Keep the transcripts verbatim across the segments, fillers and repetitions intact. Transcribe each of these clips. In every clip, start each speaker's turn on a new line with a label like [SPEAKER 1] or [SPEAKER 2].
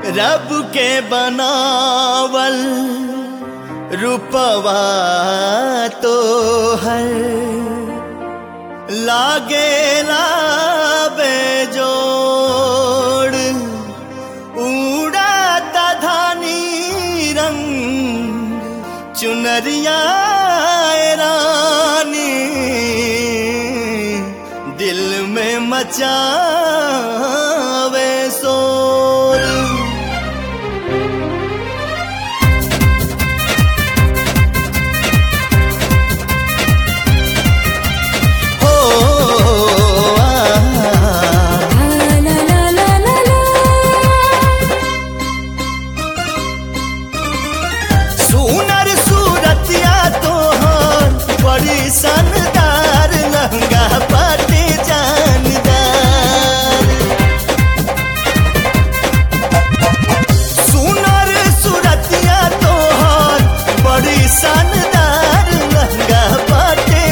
[SPEAKER 1] रब के बनावल रूपवा तो है लागेला बेजोड़ उड़ाता धानी रंग चुनरिया रानी दिल में मचावे शोर। शानदार लहंगा बाटे जानदार सुनर सूरतिया तोहर बड़ी शानदार लहंगा बाटे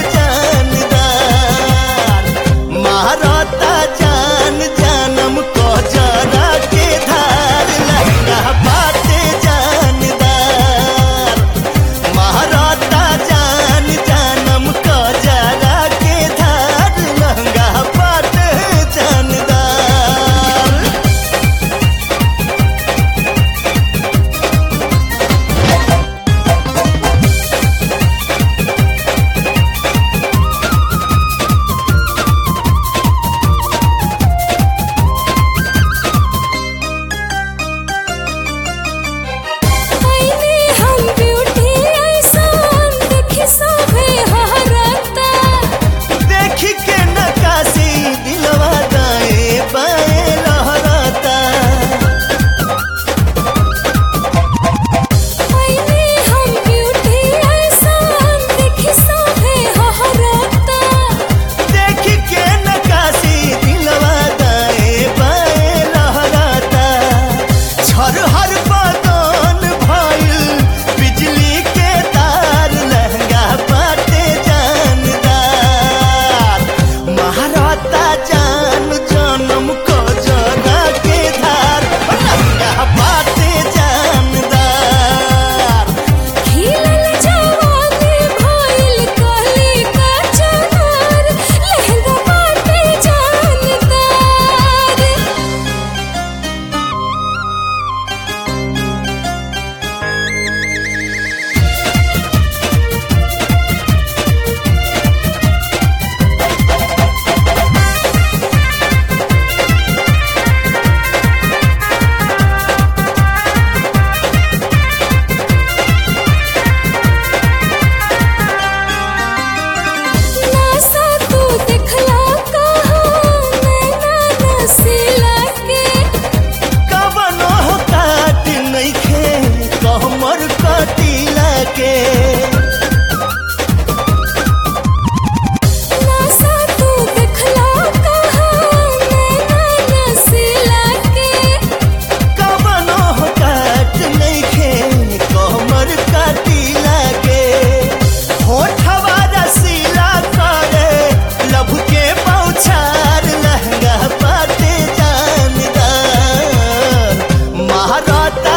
[SPEAKER 1] जानदार महाराता जान जानम को जरा के धार लहंगा बाटे जानदार महाराता जान जानम लहंगा बाटे जानदार महाराता